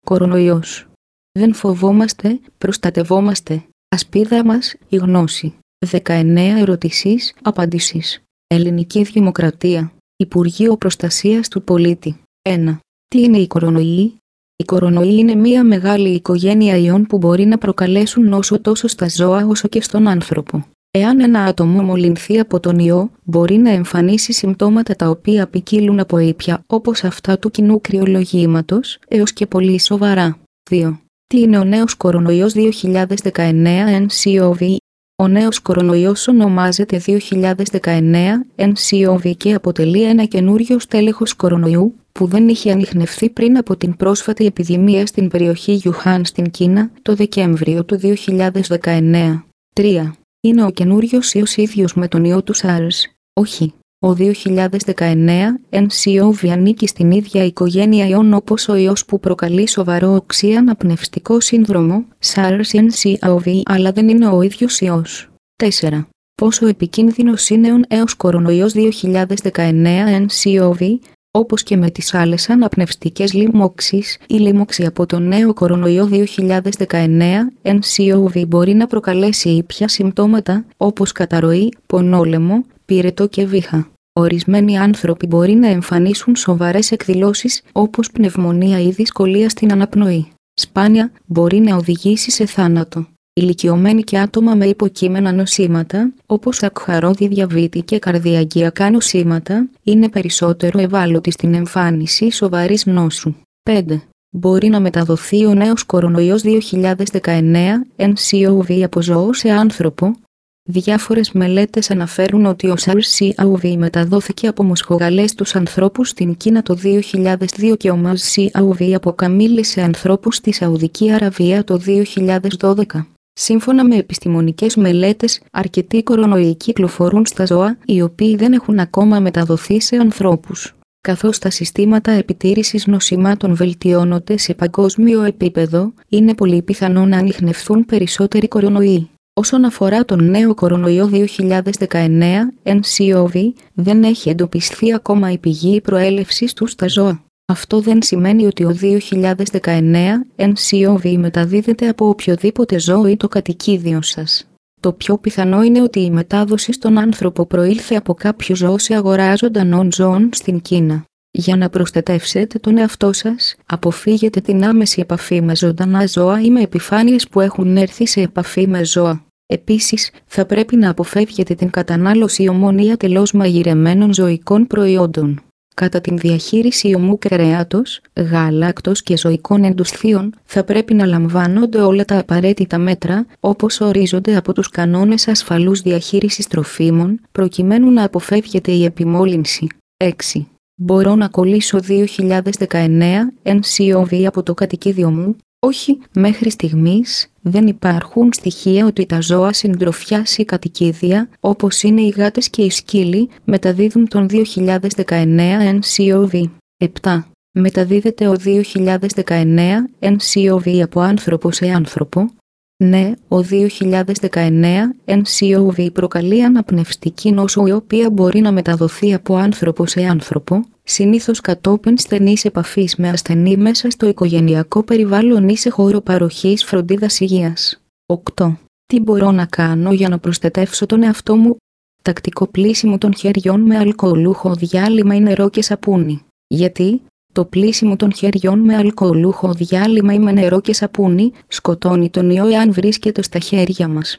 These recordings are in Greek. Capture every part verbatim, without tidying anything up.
Κορονοϊός. Δεν φοβόμαστε, προστατευόμαστε. Ασπίδα μας, η γνώση. δεκαεννέα ερωτήσεις, απαντήσεις. Ελληνική Δημοκρατία. Υπουργείο Προστασίας του Πολίτη. ένα. Τι είναι η κορονοϊή? Η κορονοϊή είναι μια μεγάλη οικογένεια ιών που μπορεί να προκαλέσουν νόσο τόσο στα ζώα όσο και στον άνθρωπο. Εάν ένα άτομο μολυνθεί από τον ιό, μπορεί να εμφανίσει συμπτώματα τα οποία ποικίλουν από ήπια όπως αυτά του κοινού κρυολογήματος, έως και πολύ σοβαρά. δύο. Τι είναι ο νέος κορονοϊός δύο χιλιάδες δεκαεννέα εν σι ο βι? Ο νέος κορονοϊός ονομάζεται δύο χιλιάδες δεκαεννέα εν σι ο βι και αποτελεί ένα καινούριο στέλεχος κορονοϊού, που δεν είχε ανιχνευθεί πριν από την πρόσφατη επιδημία στην περιοχή Γιουχάν στην Κίνα, το Δεκέμβριο του δύο χιλιάδες δεκαεννέα. τρία. Είναι ο καινούριος ιός ίδιος με τον ιό του SARS? Όχι. Ο δύο χιλιάδες δεκαεννέα εν σι ο βι ανήκει στην ίδια οικογένεια ιών όπως ο ιός που προκαλεί σοβαρό οξύ αναπνευστικό σύνδρομο, SARS εν σι ο βι, αλλά δεν είναι ο ίδιος ιός. τέσσερα. Πόσο επικίνδυνος είναι ο νέος κορονοϊός δύο χιλιάδες δεκαεννέα εν σι ο βι? Όπως και με τις άλλες αναπνευστικές λοιμώξεις, η λοιμώξη από τον νέο κορονοϊό δύο χιλιάδες δεκαεννέα εν σι ο βι μπορεί να προκαλέσει ήπια συμπτώματα, όπως καταρροή, πονόλαιμο, πυρετό και βήχα. Ορισμένοι άνθρωποι μπορεί να εμφανίσουν σοβαρές εκδηλώσεις, όπως πνευμονία ή δυσκολία στην αναπνοή. Σπάνια, μπορεί να οδηγήσει σε θάνατο. Ηλικιωμένοι και άτομα με υποκείμενα νοσήματα, όπως σακχαρώδη διαβήτη και καρδιακιακά νοσήματα, είναι περισσότερο ευάλωτοι στην εμφάνιση σοβαρής νόσου. πέντε. Μπορεί να μεταδοθεί ο νέος κορονοϊός δύο χιλιάδες δεκαεννέα εν σι ο βι από ζώο σε άνθρωπο? Διάφορες μελέτες αναφέρουν ότι ο SARS-σι ο βι μεταδόθηκε από μοσχογαλές στους ανθρώπους στην Κίνα το δύο χιλιάδες δύο και ο MERS-σι ο βι από καμήλες σε ανθρώπους στη Σαουδική Αραβία το δύο χιλιάδες δώδεκα. Σύμφωνα με επιστημονικές μελέτες, αρκετοί κορονοϊοί κυκλοφορούν στα ζώα, οι οποίοι δεν έχουν ακόμα μεταδοθεί σε ανθρώπους. Καθώς τα συστήματα επιτήρησης νοσημάτων βελτιώνονται σε παγκόσμιο επίπεδο, είναι πολύ πιθανό να ανιχνευθούν περισσότεροι κορονοϊοί. Όσον αφορά τον νέο κορονοϊό δύο χιλιάδες δεκαεννέα εν σι ο βι, δεν έχει εντοπιστεί ακόμα η πηγή προέλευσης του στα ζώα. Αυτό δεν σημαίνει ότι ο δύο χιλιάδες δεκαεννέα εν σι ο βι μεταδίδεται από οποιοδήποτε ζώο ή το κατοικίδιο σας. Το πιο πιθανό είναι ότι η μετάδοση στον άνθρωπο προήλθε από κάποιο ζώο σε αγορά ζωντανών ζώων στην Κίνα. Για να προστατεύσετε τον εαυτό σας, αποφύγετε την άμεση επαφή με ζωντανά ζώα ή με επιφάνειες που έχουν έρθει σε επαφή με ζώα. Επίσης, θα πρέπει να αποφεύγετε την κατανάλωση ομών ή ατελώς μαγειρεμένων ζωικών προϊόντων. Κατά την διαχείριση ομού κρέατος, γάλακτος και ζωικών εντοσθείων, θα πρέπει να λαμβάνονται όλα τα απαραίτητα μέτρα, όπως ορίζονται από τους κανόνες ασφαλούς διαχείρισης τροφίμων, προκειμένου να αποφεύγεται η επιμόλυνση. έξι. Μπορώ να κολλήσω δύο χιλιάδες δεκαεννέα εν σι ο βι από το κατοικίδιο μου? Όχι, μέχρι στιγμής δεν υπάρχουν στοιχεία ότι τα ζώα συντροφιάς ή κατοικίδια, όπως είναι οι γάτες και οι σκύλοι, μεταδίδουν τον δύο χιλιάδες δεκαεννέα εν σι ο βι. επτά. Μεταδίδεται ο δύο χιλιάδες δεκαεννέα εν σι ο βι από άνθρωπο σε άνθρωπο? Ναι, ο δύο χιλιάδες δεκαεννέα εν σι ο βι προκαλεί αναπνευστική νόσο η οποία μπορεί να μεταδοθεί από άνθρωπο σε άνθρωπο, συνήθως κατόπιν στενής επαφής με ασθενή μέσα στο οικογενειακό περιβάλλον ή σε χώρο παροχής φροντίδας υγείας. οκτώ. Τι μπορώ να κάνω για να προστατεύσω τον εαυτό μου? Τακτικό πλύσιμο των χεριών με αλκοολούχο διάλειμμα ή νερό και σαπούνι. Γιατί? Το πλύσιμο των χεριών με αλκοολούχο διάλειμμα ή με νερό και σαπούνι σκοτώνει τον ιό εάν βρίσκεται στα χέρια μας.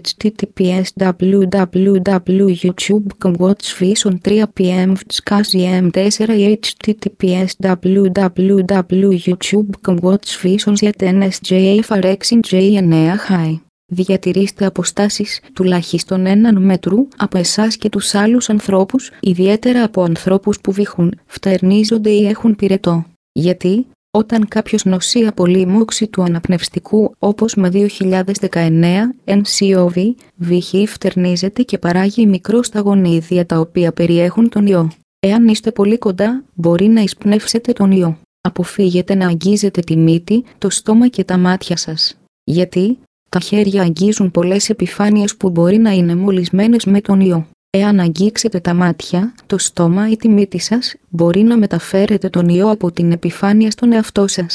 https www youtube dot com watch vision three p m ftscasi m four https www youtube dot com watch vision jet nsja farexin j nine hi. Διατηρήστε αποστάσεις τουλάχιστον έναν μέτρου από εσάς και τους άλλους ανθρώπους, ιδιαίτερα από ανθρώπους που βήχουν, φτερνίζονται ή έχουν πυρετό. Γιατί? Όταν κάποιος νοσεί από λοιμώξη του αναπνευστικού, όπως με δύο χιλιάδες δεκαεννέα εν σι ο βι, βήχει ή φτερνίζεται και παράγει μικροσταγονίδια τα οποία περιέχουν τον ιό. Εάν είστε πολύ κοντά, μπορεί να εισπνεύσετε τον ιό. Αποφύγετε να αγγίζετε τη μύτη, το στόμα και τα μάτια σας. Γιατί? Τα χέρια αγγίζουν πολλές επιφάνειες που μπορεί να είναι μολυσμένες με τον ιό. Εάν αγγίξετε τα μάτια, το στόμα ή τη μύτη σας, μπορεί να μεταφέρετε τον ιό από την επιφάνεια στον εαυτό σας.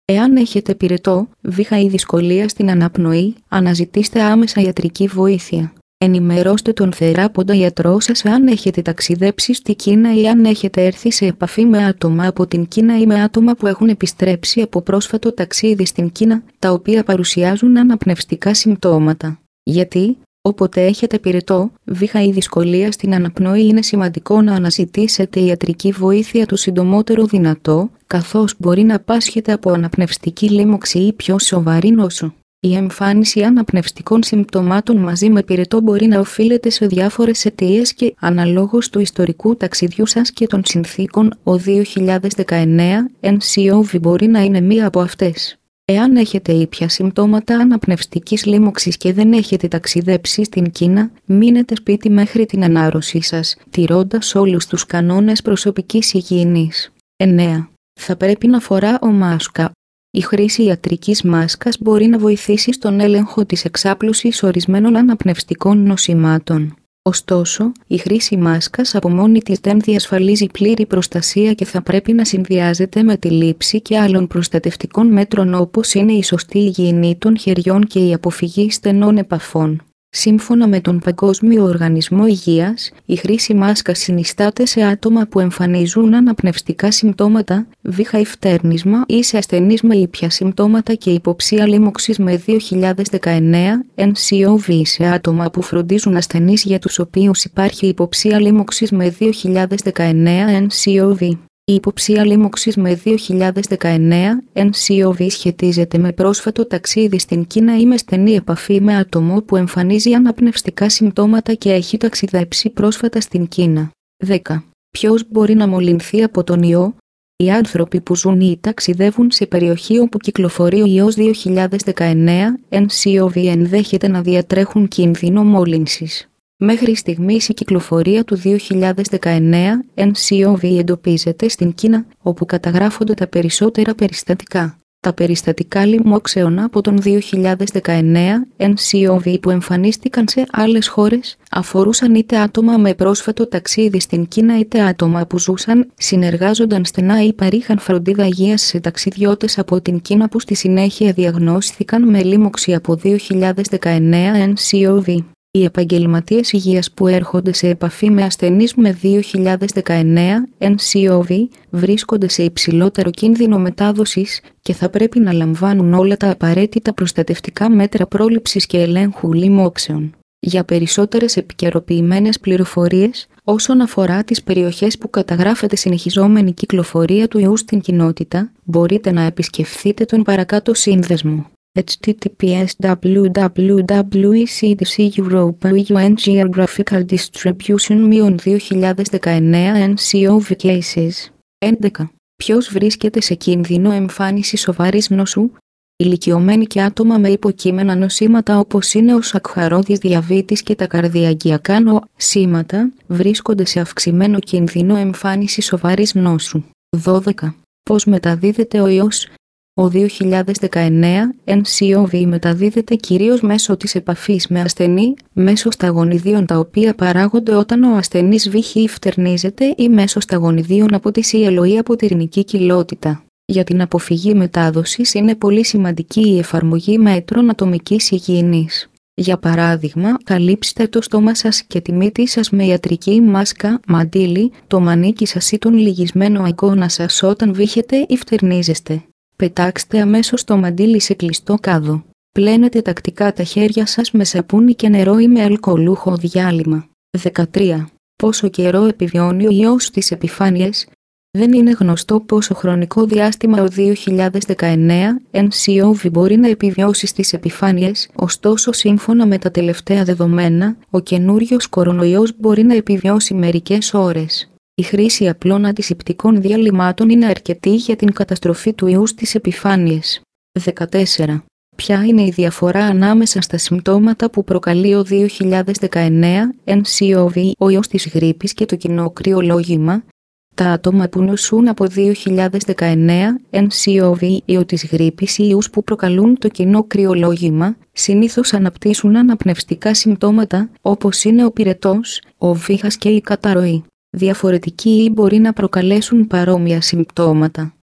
Εάν έχετε πυρετό, βήχα ή δυσκολία στην αναπνοή, αναζητήστε άμεσα ιατρική βοήθεια. Ενημερώστε τον θεράποντα γιατρό σας αν έχετε ταξιδέψει στη Κίνα ή αν έχετε έρθει σε επαφή με άτομα από την Κίνα ή με άτομα που έχουν επιστρέψει από πρόσφατο ταξίδι στην Κίνα, τα οποία παρουσιάζουν αναπνευστικά συμπτώματα. Γιατί, όποτε έχετε πυρετό, βήχα ή δυσκολία στην αναπνοή, είναι σημαντικό να αναζητήσετε ιατρική βοήθεια το συντομότερο δυνατό, καθώς μπορεί να πάσχετε από αναπνευστική λίμωξη ή πιο σοβαρή νόσο. Η εμφάνιση αναπνευστικών συμπτωμάτων μαζί με πυρετό μπορεί να οφείλεται σε διάφορες αιτίες και, αναλόγως του ιστορικού ταξιδιού σας και των συνθήκων, ο δύο χιλιάδες δεκαεννέα εν σι ο βι μπορεί να είναι μία από αυτές. Εάν έχετε ήπια συμπτώματα αναπνευστικής λίμωξης και δεν έχετε ταξιδέψει στην Κίνα, μείνετε σπίτι μέχρι την ανάρρωσή σας, τηρώντας όλους τους κανόνες προσωπικής υγιεινής. εννέα. Θα πρέπει να φοράω μάσκα. Η χρήση ιατρικής μάσκας μπορεί να βοηθήσει στον έλεγχο της εξάπλωσης ορισμένων αναπνευστικών νοσημάτων. Ωστόσο, η χρήση μάσκας από μόνη της δεν διασφαλίζει πλήρη προστασία και θα πρέπει να συνδυάζεται με τη λήψη και άλλων προστατευτικών μέτρων όπως είναι η σωστή υγιεινή των χεριών και η αποφυγή στενών επαφών. Σύμφωνα με τον Παγκόσμιο Οργανισμό Υγείας, η χρήση μάσκας συνιστάται σε άτομα που εμφανίζουν αναπνευστικά συμπτώματα, βήχα ή φτέρνισμα ή σε ασθενείς με ήπια συμπτώματα και υποψία λίμωξης με δύο χιλιάδες δεκαεννέα εν σι ο βι σε άτομα που φροντίζουν ασθενείς για τους οποίους υπάρχει υποψία λίμωξης με δύο χιλιάδες δεκαεννέα εν σι ο βι. Η υποψία λίμωξης με δύο χιλιάδες δεκαεννέα εν σι ο βι σχετίζεται με πρόσφατο ταξίδι στην Κίνα ή με στενή επαφή με άτομο που εμφανίζει αναπνευστικά συμπτώματα και έχει ταξιδέψει πρόσφατα στην Κίνα. δέκα. Ποιος μπορεί να μολυνθεί από τον ιό? Οι άνθρωποι που ζουν ή ταξιδεύουν σε περιοχή όπου κυκλοφορεί ο ιός δύο χιλιάδες δεκαεννέα εν σι ο βι ενδέχεται να διατρέχουν κίνδυνο μόλυνσης. Μέχρι στιγμής η κυκλοφορία του δύο χιλιάδες δεκαεννέα εν σι ο βι εντοπίζεται στην Κίνα, όπου καταγράφονται τα περισσότερα περιστατικά. Τα περιστατικά λοιμόξεων από τον δύο χιλιάδες δεκαεννέα εν σι ο βι που εμφανίστηκαν σε άλλες χώρες αφορούσαν είτε άτομα με πρόσφατο ταξίδι στην Κίνα είτε άτομα που ζούσαν, συνεργάζονταν στενά ή παρήχαν φροντίδα υγείας σε ταξιδιώτες από την Κίνα που στη συνέχεια διαγνώστηκαν με λίμωξη από δύο χιλιάδες δεκαεννέα εν σι ο βι. Οι επαγγελματίες υγείας που έρχονται σε επαφή με ασθενείς με δύο χιλιάδες δεκαεννέα εν σι ο βι βρίσκονται σε υψηλότερο κίνδυνο μετάδοσης και θα πρέπει να λαμβάνουν όλα τα απαραίτητα προστατευτικά μέτρα πρόληψης και ελέγχου λοιμόξεων. Για περισσότερες επικαιροποιημένες πληροφορίες όσον αφορά τις περιοχές που καταγράφεται συνεχιζόμενη κυκλοφορία του ιού στην κοινότητα, μπορείτε να επισκεφθείτε τον παρακάτω σύνδεσμο. έιτς τι τι πι ες double-u double-u double-u e c d c Europa E U N Geographical Distribution δύο χιλιάδες δεκαεννέα εν σι ο βι Cases. έντεκα. Ποιος βρίσκεται σε κίνδυνο εμφάνιση σοβαρής νόσου? Ηλικιωμένοι και άτομα με υποκείμενα νοσήματα όπως είναι ο σακχαρώδης διαβήτης και τα καρδιαγγειακά νοσήματα βρίσκονται σε αυξημένο κίνδυνο εμφάνιση σοβαρής νόσου. δώδεκα. Πώς μεταδίδεται ο ιός? Ο δύο χιλιάδες δεκαεννέα εν σι ο βι μεταδίδεται κυρίως μέσω της επαφής με ασθενή, μέσω σταγονιδίων τα οποία παράγονται όταν ο ασθενής βήχει ή φτερνίζεται ή μέσω σταγονιδίων από τη σιελο ή από τυρνική κοιλότητα. Για την αποφυγή μετάδοσης είναι πολύ σημαντική η εφαρμογή μέτρων ατομικής υγιεινής. Για παράδειγμα, καλύψτε το στόμα σας και τη μύτη σας με ιατρική μάσκα, μαντίλι, το μανίκι σας ή τον λυγισμένο αγκώνα σας όταν βήχετε ή φτερνίζεστε. Πετάξτε αμέσως το μαντίλι σε κλειστό κάδο. Πλένετε τακτικά τα χέρια σας με σαπούνι και νερό ή με αλκοολούχο διάλειμμα. δεκατρία. Πόσο καιρό επιβιώνει ο ιός στις επιφάνειες? Δεν είναι γνωστό πόσο χρονικό διάστημα ο δύο χιλιάδες δεκαεννέα εν σι ο βι μπορεί να επιβιώσει στις επιφάνειες, ωστόσο σύμφωνα με τα τελευταία δεδομένα, ο καινούριος κορονοϊός μπορεί να επιβιώσει μερικές ώρες. Η χρήση απλών αντισηπτικών διαλυμάτων είναι αρκετή για την καταστροφή του ιού στις επιφάνειες. δεκατέσσερα. Ποια είναι η διαφορά ανάμεσα στα συμπτώματα που προκαλεί ο δύο χιλιάδες δεκαεννέα εν σι ο βι, ο ιός της γρίπης και το κοινό κρυολόγημα? Τα άτομα που νοσούν από δύο χιλιάδες δεκαεννέα εν σι ο βι ιό της γρίπης ή ιούς που προκαλούν το κοινό κρυολόγημα, συνήθως αναπτύσσουν αναπνευστικά συμπτώματα, όπως είναι ο πυρετός, ο βήχας και η καταρροή. Διαφορετικοί ιοί μπορεί να προκαλέσουν παρόμοια συμπτώματα.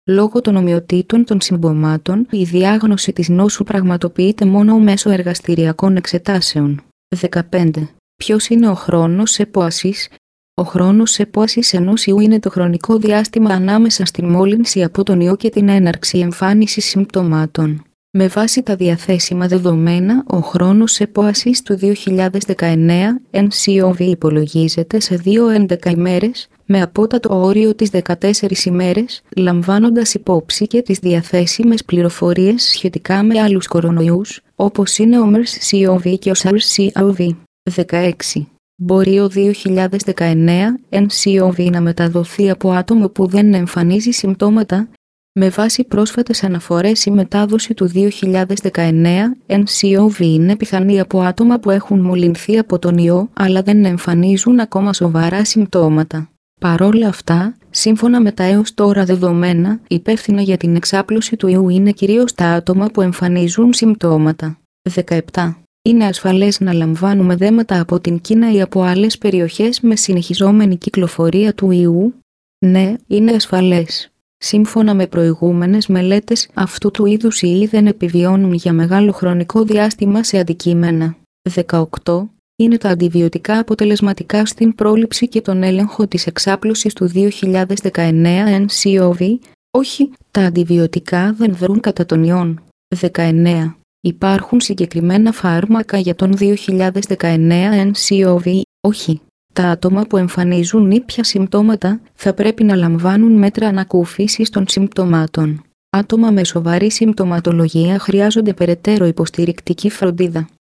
Λόγω των ομοιοτήτων των συμπτωμάτων, η διάγνωση της νόσου πραγματοποιείται μόνο μέσω εργαστηριακών εξετάσεων. δεκαπέντε. Ποιος είναι ο χρόνος επόασης? Ο χρόνος επόασης ενός ιού είναι το χρονικό διάστημα ανάμεσα στην μόλυνση από τον ιό και την έναρξη εμφάνισης συμπτωμάτων. Με βάση τα διαθέσιμα δεδομένα, ο χρόνος επόασης του δύο χιλιάδες δεκαεννέα εν σι ο βι υπολογίζεται σε δύο έντεκα ημέρες, με απότατο όριο τις δεκατέσσερις ημέρες, λαμβάνοντας υπόψη και τις διαθέσιμες πληροφορίες σχετικά με άλλους κορονοϊούς, όπως είναι ο μερς σι ο βι και ο σαρς σι ο βι. δεκαέξι. Μπορεί ο δύο χιλιάδες δεκαεννέα εν σι ο βι να μεταδοθεί από άτομο που δεν εμφανίζει συμπτώματα? Με βάση πρόσφατες αναφορές, η μετάδοση του δύο χιλιάδες δεκαεννέα εν σι ο βι είναι πιθανή από άτομα που έχουν μολυνθεί από τον ιό αλλά δεν εμφανίζουν ακόμα σοβαρά συμπτώματα. Παρόλα αυτά, σύμφωνα με τα έως τώρα δεδομένα, υπεύθυνα για την εξάπλωση του ιού είναι κυρίως τα άτομα που εμφανίζουν συμπτώματα. δεκαεπτά. Είναι ασφαλές να λαμβάνουμε δέματα από την Κίνα ή από άλλες περιοχές με συνεχιζόμενη κυκλοφορία του ιού? Ναι, είναι ασφαλές. Σύμφωνα με προηγούμενες μελέτες, αυτού του είδους οι ιοί δεν επιβιώνουν για μεγάλο χρονικό διάστημα σε αντικείμενα. δεκαοκτώ. Είναι τα αντιβιωτικά αποτελεσματικά στην πρόληψη και τον έλεγχο της εξάπλωσης του δύο χιλιάδες δεκαεννέα εν σι ο βι? Όχι, τα αντιβιωτικά δεν δρούν κατά των ιών. δεκαεννέα. Υπάρχουν συγκεκριμένα φάρμακα για τον δύο χιλιάδες δεκαεννέα εν σι ο βι? Όχι. Τα άτομα που εμφανίζουν ήπια συμπτώματα θα πρέπει να λαμβάνουν μέτρα ανακούφισης των συμπτωμάτων. Άτομα με σοβαρή συμπτωματολογία χρειάζονται περαιτέρω υποστηρικτική φροντίδα.